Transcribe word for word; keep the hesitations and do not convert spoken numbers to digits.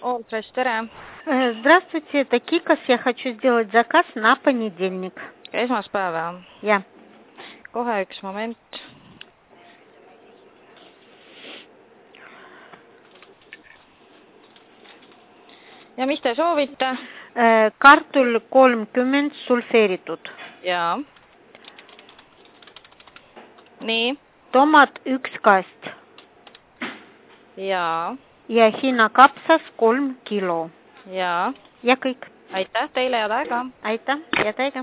Олтрес, tere. Здравствуйте, это Кикос. Я хочу сделать заказ на понедельник. Esmaspäeva. Ja. Kohe üks moment. Ja mis te soovite? Kartul kolmkümmend sulfeeritud. Jaa. Nii. Tomat üks kast. Jaa. Ja hinnakapsas kolm kilo. Jaa. Ja kõik. Aitäh teile, head aega. Aitäh, head aega.